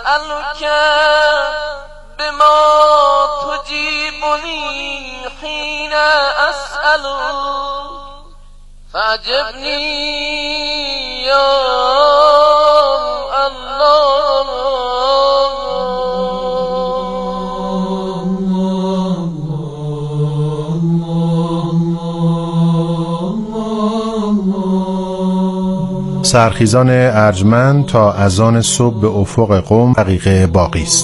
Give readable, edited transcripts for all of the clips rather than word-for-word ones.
أسألك بما تجيبني حين أسأل فأجبني يا الله. سرخیزان ارجمند تا اذان صبح به افق قم دقیقه باقی است.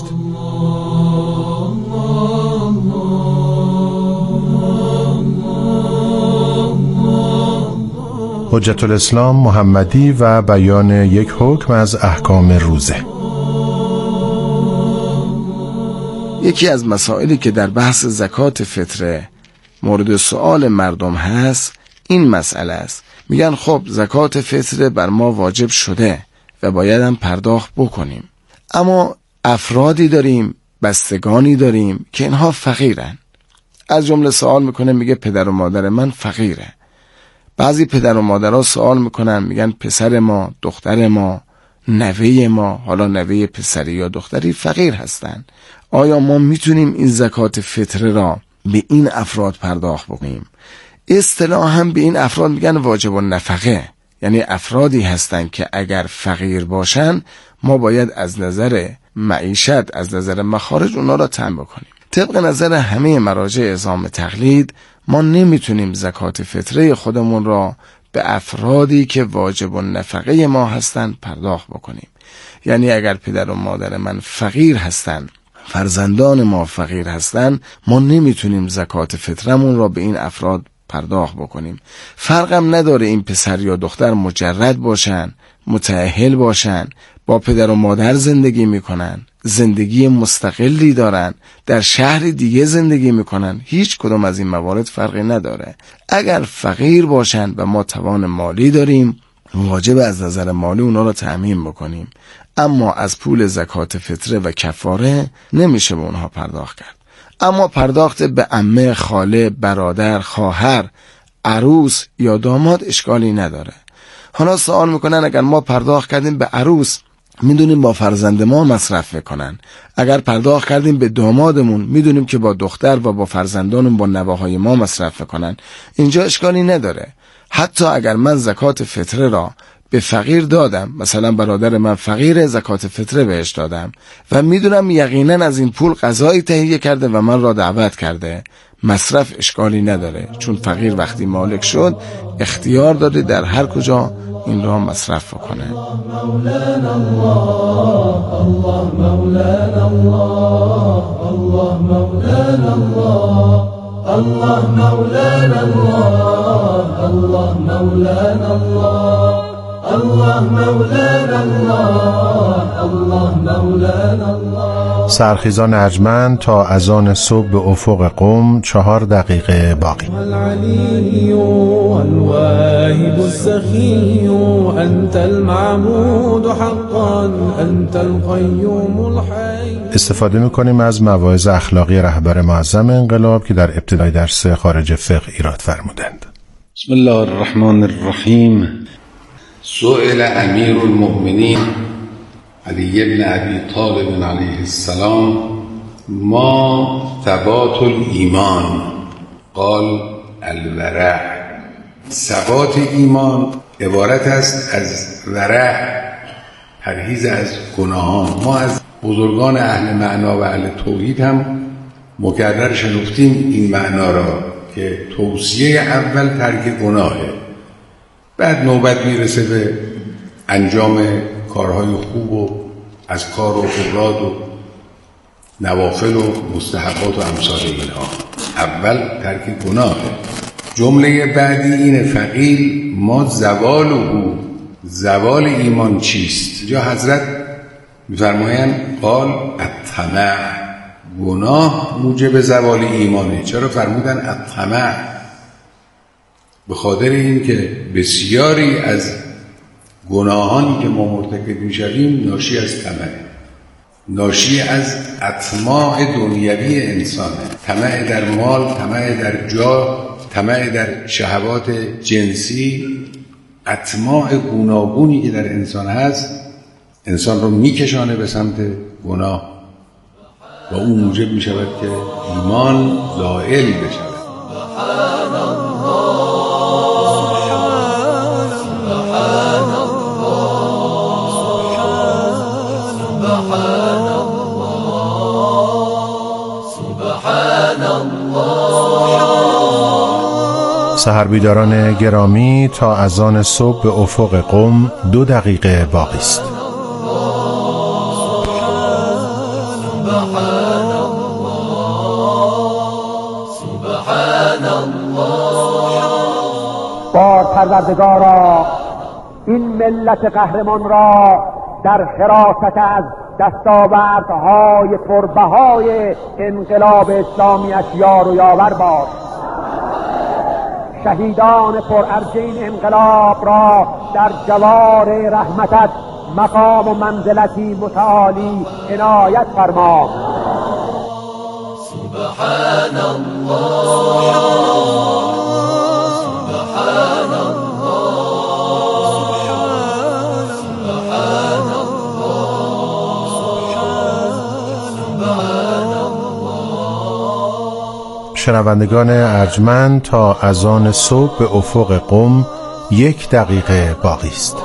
حجت الاسلام محمدی و بیان یک حکم از احکام روزه. یکی از مسائلی که در بحث زکات فطره مورد سؤال مردم هست این مسئله است. میگن خب زکات فطره بر ما واجب شده و باید هم پرداخت بکنیم، اما افرادی داریم، بستگانی داریم که اینها فقیرن. از جمله سوال میکنه میگه پدر و مادر من فقیره. بعضی پدر و مادرها سوال میکنن میگن پسر ما، دختر ما، نوه ما، حالا نوه پسری یا دختری فقیر هستن، آیا ما میتونیم این زکات فطره را به این افراد پرداخت بکنیم؟ اصطلاحاً به این افراد میگن واجب النفقه، یعنی افرادی هستن که اگر فقیر باشن ما باید از نظر معیشت، از نظر مخارج اونا را تامین بکنیم. طبق نظر همه مراجع عظام تقلید ما نمیتونیم زکات فطره خودمون را به افرادی که واجب النفقه ما هستن پرداخت بکنیم. یعنی اگر پدر و مادر من فقیر هستن، فرزندان ما فقیر هستن، ما نمیتونیم زکات فطرمون را به این افراد پرداخت بکنیم. فرقم نداره این پسر یا دختر مجرد باشن، متأهل باشن، با پدر و مادر زندگی میکنن، زندگی مستقلی دارن، در شهر دیگه زندگی میکنن، هیچ کدوم از این موارد فرقی نداره. اگر فقیر باشن و ما توان مالی داریم واجب از نظر مالی اونا را تأمین بکنیم، اما از پول زکات فطره و کفاره نمیشه به اونها پرداخت کرد. اما پرداخت به عمه، خاله، برادر، خواهر، عروس یا داماد اشکالی نداره. حالا سوال میکنن اگر ما پرداخت کردیم به عروس میدونیم با فرزند ما مصرف میکنن، اگر پرداخت کردیم به دامادمون میدونیم که با دختر و با فرزندانم، با نواهای ما مصرف میکنن، اینجا اشکالی نداره. حتی اگر من زکات فطره را به فقیر دادم، مثلا برادر من فقیر، زکات فطره بهش دادم و میدونم یقینا از این پول غذایی تهیه کرده و من را دعوت کرده، مصرف اشکالی نداره، چون فقیر وقتی مالک شد اختیار داده در هر کجا این را مصرف کنه. مولانا الله، الله مولانا الله، الله مولانا الله، الله مولانا الله، الله مولانا الله، الله مولانا الله، الله مولانا الله. سرخیزان ارجمند تا اذان صبح به افق قم 4 دقیقه باقی. العلي والواهب السخي أنت المعبود حقا أنت القيوم الحي. استفاده میکنیم از مواعظ اخلاقی رهبر معظم انقلاب که در ابتدای درس خارج فقه ایراد فرمودند. بسم الله الرحمن الرحیم. سئل امیر المؤمنین علی بن ابی طالب علیه السلام ما ثبات الایمان؟ قال الورع. ثبات ایمان عبارت است از ورع، پرهیز از گناهان. ما از بزرگان اهل معنا و اهل توحید هم مکرر شنفتیم این معنا را که توصیه اول ترک گناهه، بعد نوبت میرسه به انجام کارهای خوب و اذکار و قرات و نوافل و مستحبات و امثال اینها. اول ترک گناهه. جمله بعدی اینه فقیل ما زوال او، زوال ایمان چیست؟ جا حضرت می‌فرمایند قال الطمع، گناه موجب زوال ایمانه. چرا فرمودن الطمع؟ به خاطر این که بسیاری از گناهانی که ما مرتکب می‌شویم ناشی از طمع، ناشی از اطماع دنیوی انسانه. طمع در مال، طمع در جاه، طمع در شهوات جنسی، اطماع گوناگونی که در انسان هست انسان رو میکشانه به سمت گناه و او موجب می شود که ایمان زائل بشود. سحربیداران گرامی، تا اذان صبح به افق قم 2 دقیقه باقی است. بار پروردگارا این ملت قهرمان را در حراست از دستاوردهای پربهای انقلاب اسلامیش یار و یاور باش. شهیدان پرارج این انقلاب را در جوار رحمتت مقام و منزلتی متعالی عنایت فرما. سبحان الله، سبحان الله، سبحان الله. شنوندگان ارجمند، تا اذان صبح به افق قم 1 دقیقه باقی است.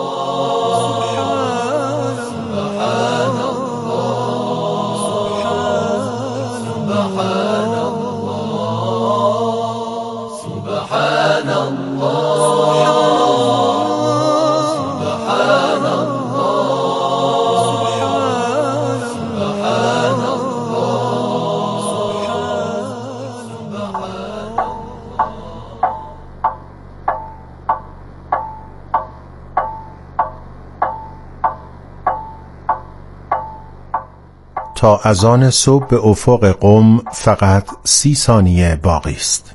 تا اذان صبح به افق قم فقط 30 ثانیه باقی است.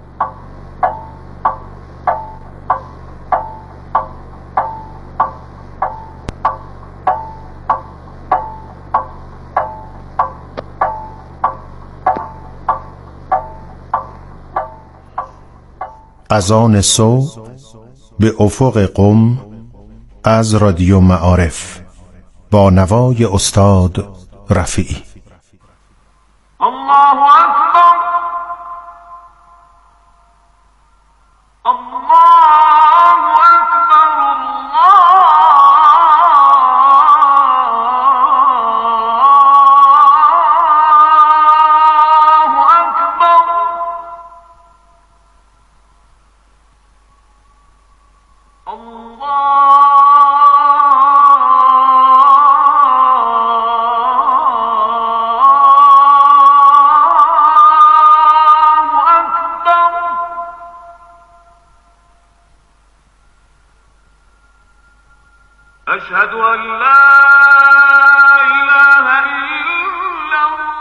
اذان صبح به افق قم از رادیو معارف با نوای استاد رفیعی. الله اکبر، الله اکبر، الله اکبر. أشهد أن لا إله إلا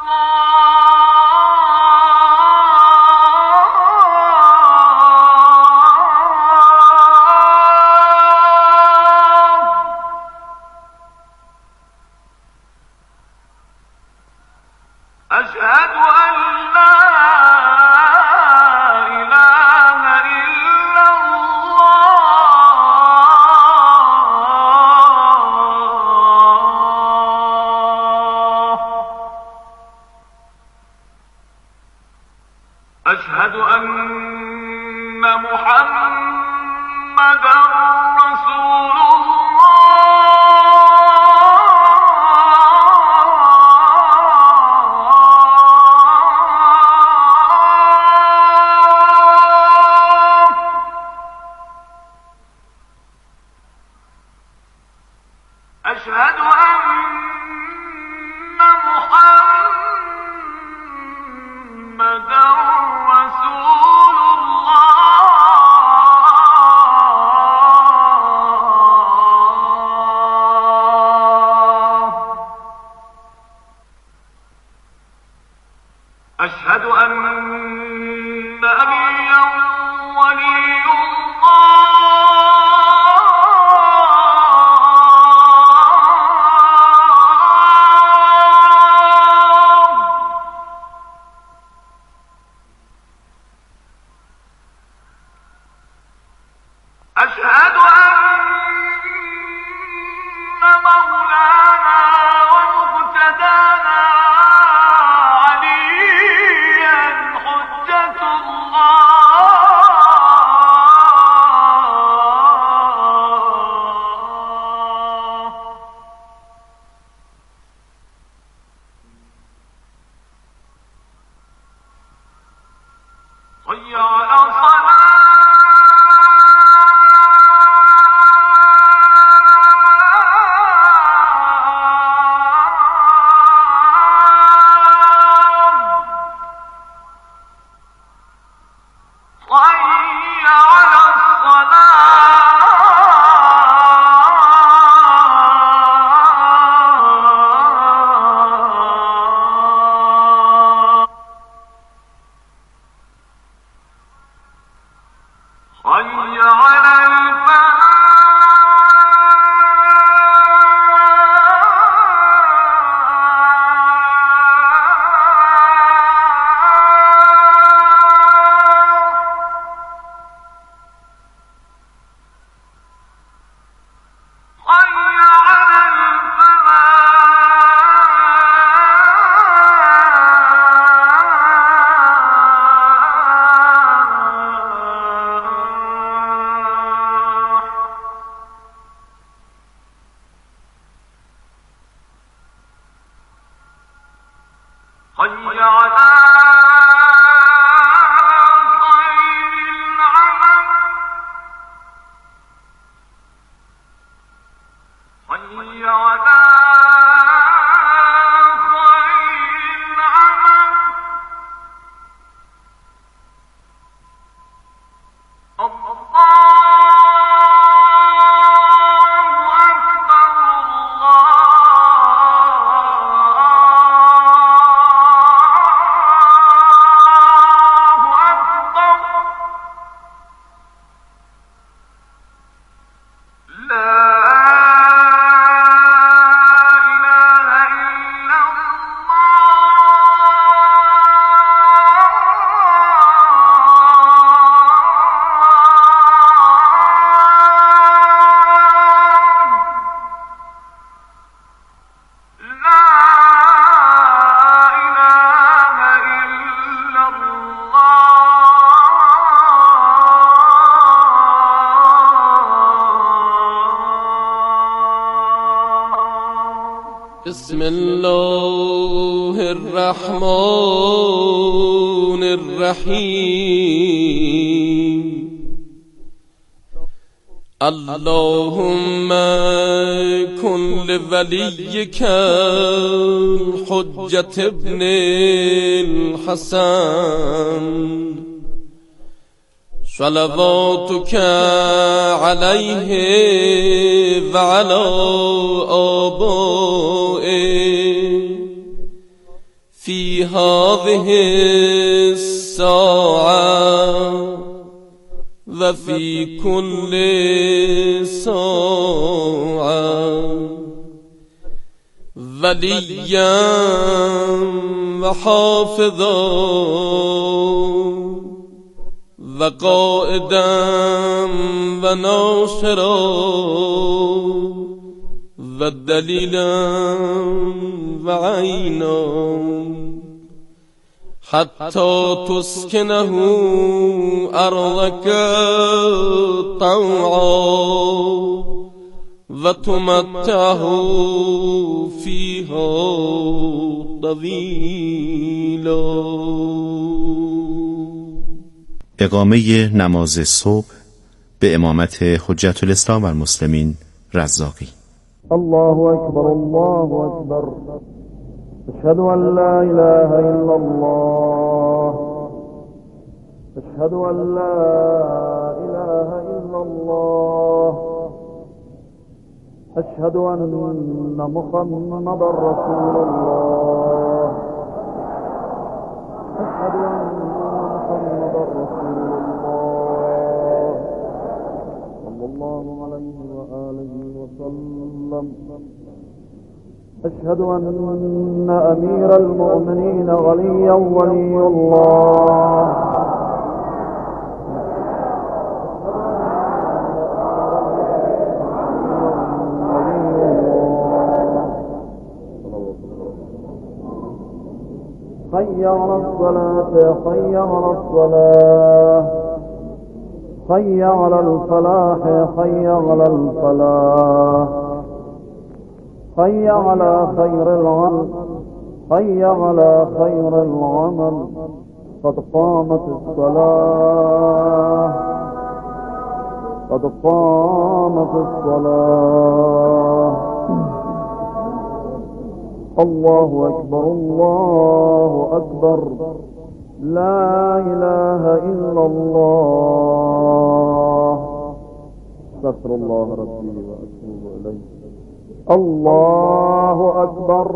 الله. أشهد أن لا إله إلا الله. أشهد أن محمدا رسول الله. أشهد أن محمدا رسول الله. أشهد أن نبيا ولي الله. حي على خير العمل حي على بسم الله الرحمن الرحيم اللهم كن لوليك الحجة ابن الحسن صلواتك عليه وعلى آبائه في هذه الساعة وفي كل ساعة وليا وحافظا وقائدا وناصرا ودليلا وعينا حتى تسكنه أرضك طوعا وتمتعه فيها طويلا. اقامه نماز صبح به امامت حجت الاسلام و المسلمین رزاقی. الله أكبر الله أكبر أشهد أن لا إله إلا الله أشهد أن لا إله إلا الله أشهد أن محمدا رسول الله أشهد أن محمدا رسول الله صلى الله عليه وآله وسلم. أشهد أن أمير المؤمنين غنيا ولي الله حي على الصلاة حي على الصلاة حي على الفلاح حي على الفلاح حي على خير العمل حي على خير العمل قد قامت الصلاة قد قامت الصلاة. الله أكبر الله أكبر لا إله إلا الله استغفر الله ربي وأتوب إليه. الله أكبر.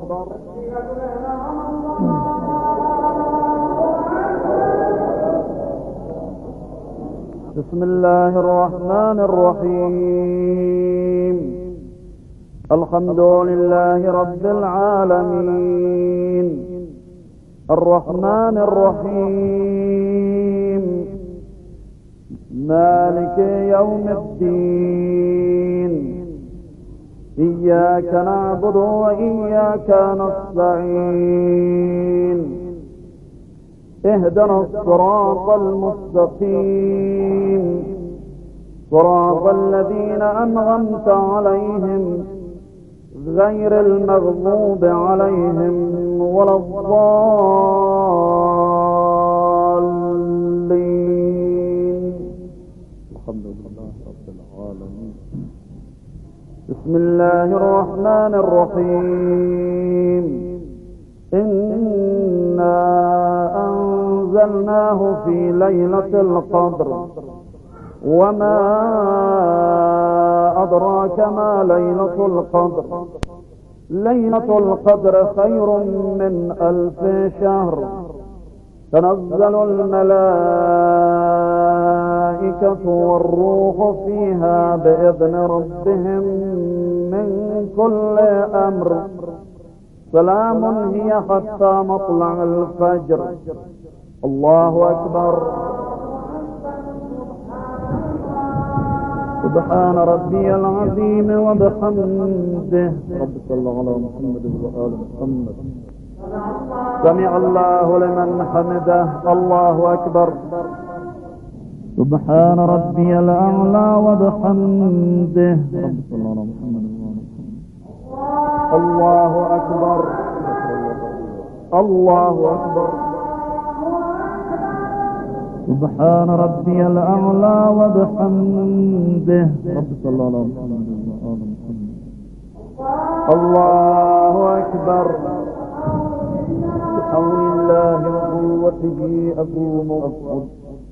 بسم الله الرحمن الرحيم الحمد لله رب العالمين الرحمن الرحيم مالك يوم الدين إياك نعبد وإياك نستعين اهدنا الصراط المستقيم صراط الذين أنعمت عليهم غير المغضوب عليهم ولا الضالين. الحمد لله رب العالمين. بسم الله الرحمن الرحيم. إنا أنزلناه في ليلة القدر وما أدراك ما ليلة القدر. ليلة القدر خير من 1000 شهر. تنزل الملائكة والروح فيها بإذن ربهم من كل أمر. سلام هي حتى مطلع الفجر. الله أكبر. سبحان ربي العظيم وبحمده. رب صل على محمد وآل محمد. سمع الله لمن حمده. الله أكبر. سبحان ربي الأعلى وبحمده. رب صل على محمد وآل محمد. الله أكبر. الله أكبر. سبحان ربي الأعلى وبحمده. رب صل على محمد وآل محمد. الله أكبر. بحول الله وقوته أقوم وأصعد.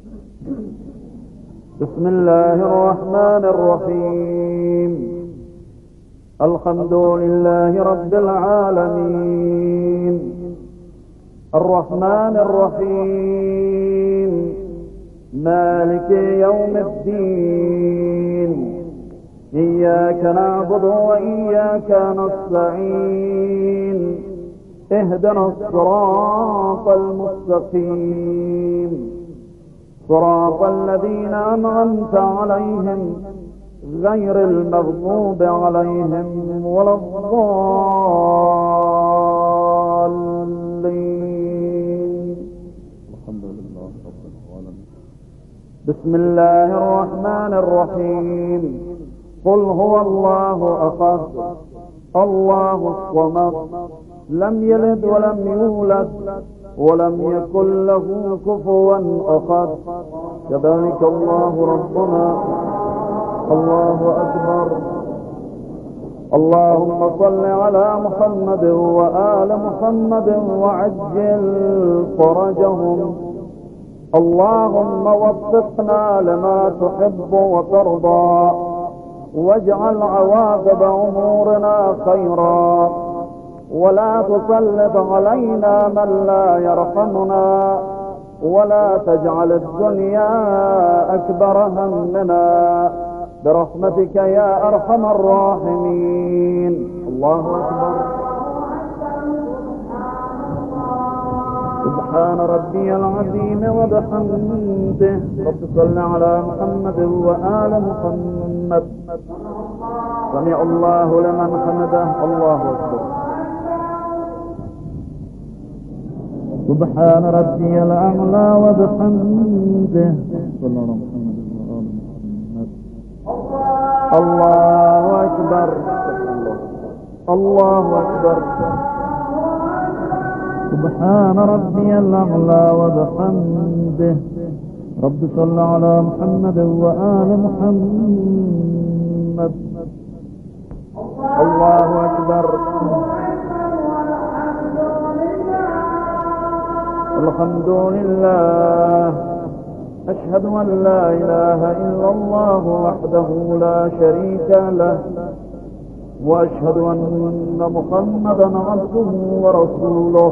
بسم الله الرحمن الرحيم. الحمد لله رب العالمين. الرحمن الرحيم. مالك يوم الدين. إياك نعبد وإياك نستعين. اهدنا الصراط المستقيم صراط الذين أنعمت عليهم غير المغضوب عليهم ولا الضالين. الحمد لله رب العالمين. بسم الله الرحمن الرحيم. قل هو الله أحد الله الصمد لم يلد ولم يولد ولم يكن له كفوا أحد. كذلك الله ربنا. الله أكبر. اللهم صل على محمد وآل محمد وعجل فرجهم. اللهم وفقنا لما تحب وترضى واجعل عواقب أمورنا خيرا ولا تسلط علينا من لا يرحمنا ولا تجعل الدنيا أكبر همنا برحمتك يا أرحم الراحمين. الله أكبر. سبحان ربي العظيم وبحمده. رب صل على محمد وآل محمد. سمع الله لمن حمده. الله أكبر. سبحان ربي الأعلى وبحمده. صلى الله عليه وسلم. الله أكبر. الله أكبر. سبحان ربي الأعلى وبحمده. رب صل على محمد وآل محمد. الله أكبر. الحمد لله. أشهد أن لا إله إلا الله وحده لا شريك له وأشهد أن محمدا عبده ورسوله.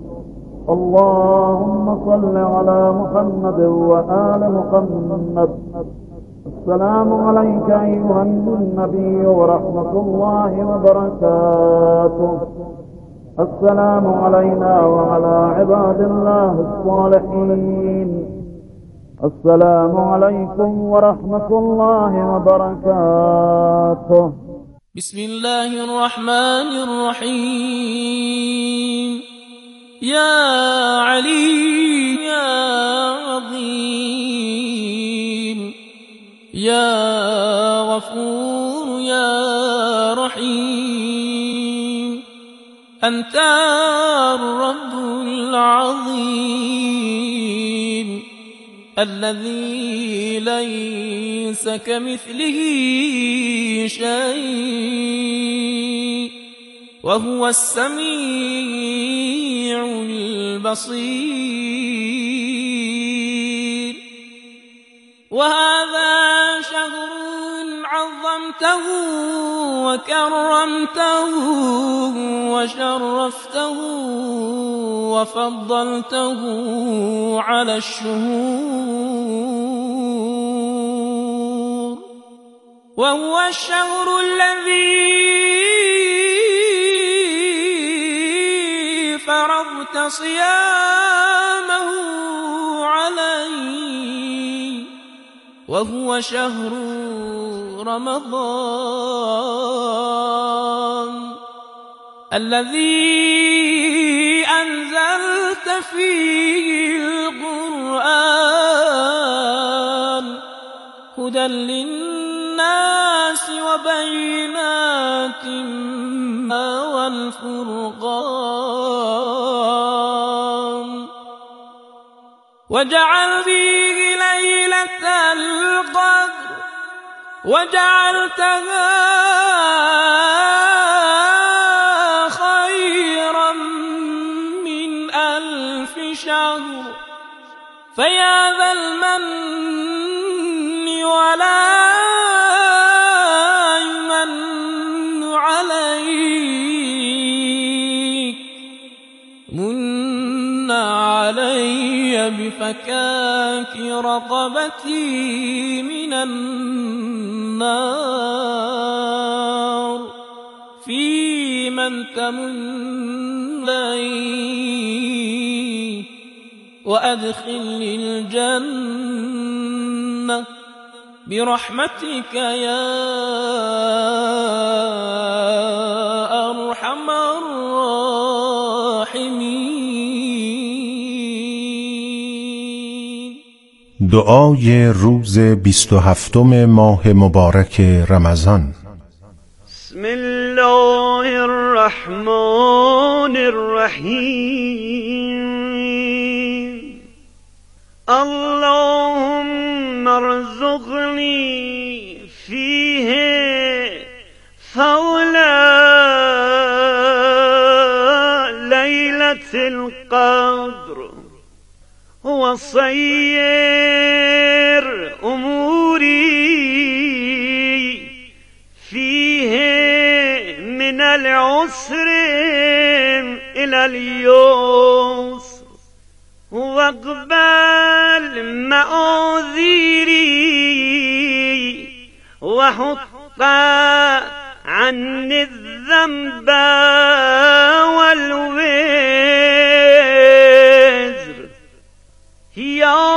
اللهم صل على محمد وآل محمد. السلام عليك أيها النبي ورحمة الله وبركاته. السلام علينا وعلى عباد الله الصالحين. السلام عليكم ورحمة الله وبركاته. بسم الله الرحمن الرحيم. يا علي يا عظيم يا غفور يا رحيم. أنت الرب العظيم الذي ليس كمثله شيء وهو السميع البصير. وهذا شهر عظمته وكرمته وشرفته وفضلته على الشهور، وهو الشهر الذي فرضت صيامه علي، وهو شهر رمضان الذي أنزلت فيه القرآن هدى للناس وبينات والفرقان، وجعل فيه ليلة القدر وجعلتها خيرا من 1000 شهر، فيا ذا المن ولا يمن عليك، من علي بفكاك رقبتي من النار، في من تمن لي وأدخلني الجنة برحمتك يا أرحم الراحمين. دعای روز 27 ماه مبارک رمضان. بسم الله الرحمن الرحیم. اللهم ارزقني فيه فول ليلة القدر وصير أموري فيه من العسر إلى اليسر، واقبل مآذيري وحط عني الذنب والوزر، يا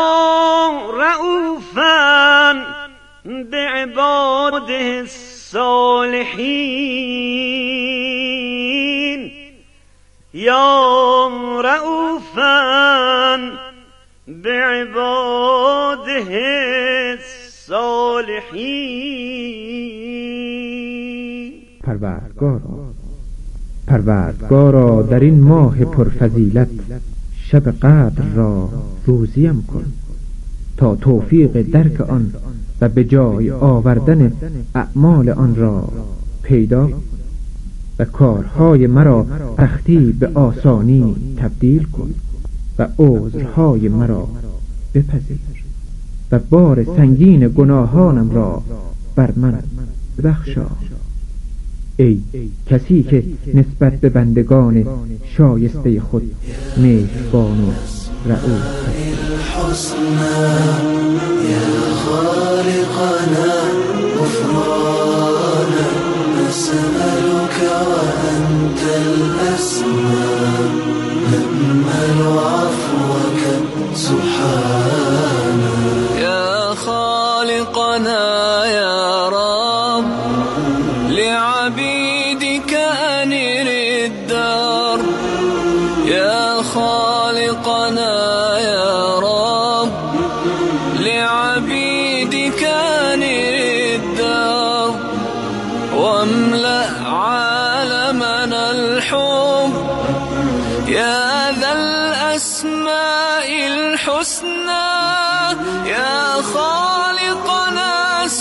رؤوفا بعباده الصالحين، يا رؤوفا بعباده الصالحين. پروردگارا در این ماه پرفضیلت شب قدر را روزیم کن تا توفیق درک آن و به جای آوردن اعمال آن را پیدا و کارهای مرا سختی به آسانی تبدیل کن و عذرهای مرا بپذیر و بار سنگین گناهانم را بر من ببخشا. ای کسی که نسبت به بندگان شایسته خود مهربان و رئوف هست. يا خالقنا غفرانا نسألك وأنت الأسمى نأمل عفوك سبحانا. يا خالقنا يا رب لعبيدك أنر الدار، يا خالقنا يا رب لعبيدك أنر الدار، واملأ عالمنا الحب يا ذا الأسماء الحسنى يا خالقنا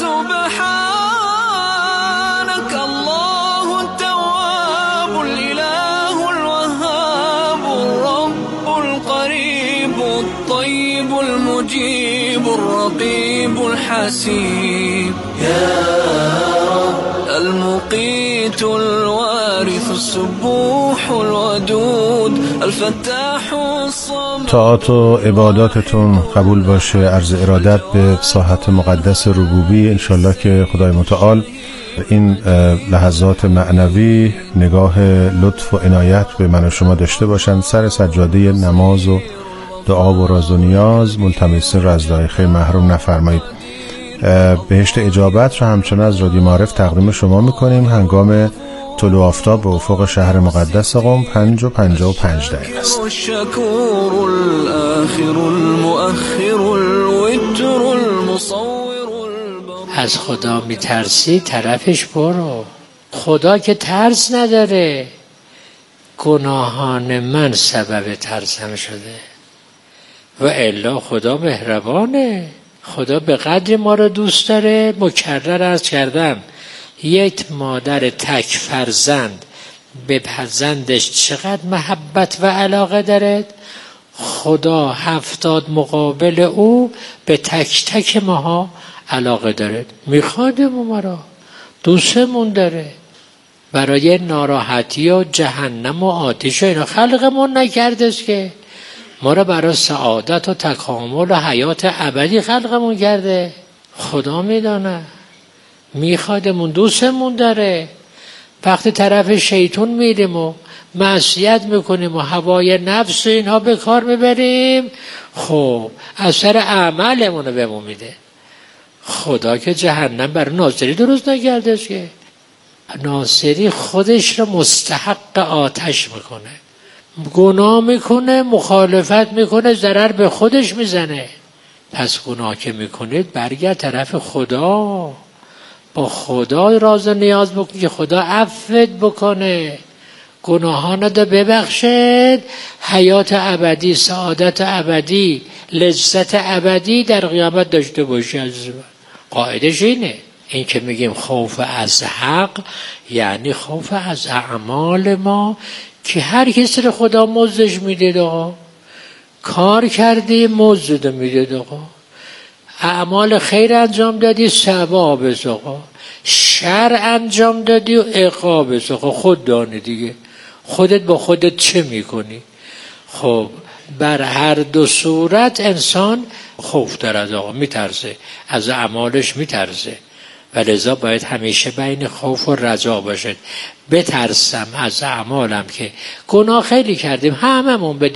سبحانك الله التواب الإله الوهاب الرب القريب الطيب المجيب الرقيب الحسيب يا رب المقيت الوارث السبوح الودود الفتاح الصمد. طاعات و عباداتتون قبول باشه. عرض ارادت به ساحت مقدس ربوبی. انشالله که خدای متعال این لحظات معنوی نگاه لطف و عنایت به من و شما داشته باشند. سر سجاده نماز و دعا و راز و نیاز ملتمسین رضای خیر محروم نفرمایید. بهشت اجابت رو همچنان از رادیو معارف تقدیم شما میکنیم. هنگام طلوع آفتاب به افق شهر مقدس قم 5:55 است. از خدا میترسی طرفش برو. خدا که ترس نداره. گناهان من سبب ترسم شده و الا خدا مهربانه. خدا به قدر ما رو دوست داره. مکرر عرض کردم یک مادر تک فرزند به فرزندش چقدر محبت و علاقه داره. خدا 70 مقابل او به تک تک ماها علاقه داره. میخوادمون ما را دوستمون داره. برای ناراحتی و جهنم و آتش و اینا خلقمون نکرده که ما را برای سعادت و تکامل و حیات ابدی خلقمون کرده. خدا میدانه. میخوادمون دوستمون داره. وقتی طرف شیطون میریم و معصیت میکنیم و هوای نفس و اینها به کار میبریم، خب اثر اعمالمون رو بهمون میده. خدا که جهنم برای ناصری درست نکرده که. ناصری خودش رو مستحق آتش میکنه. گناه میکنه، مخالفت میکنه، ضرر به خودش میزنه. پس گناه که میکنید برگرد طرف خدا. با خدا راز و نیاز بکن که خدا عفوت بکنه، گناهانت رو ببخشد، حیات ابدی، سعادت ابدی، لذت ابدی در قیامت داشته باشی. عزیز من قاعدش اینه. این که میگیم خوف از حق یعنی خوف از اعمال ما که هر کسی رو خدا مزدش میده. آقا کار کردی مزد میده. آقا اعمال خیر انجام دادی ثواب است. آقا شر انجام دادی و عقاب است. آقا خود دانی دیگه، خودت با خودت چه میکنی. خب بر هر دو صورت انسان خوف دارد. آقا میترسه، از اعمالش میترسه و لذا باید همیشه بین خوف و رجا باشد. بترسم از اعمالم که گناه خیلی کردیم، هممون بدون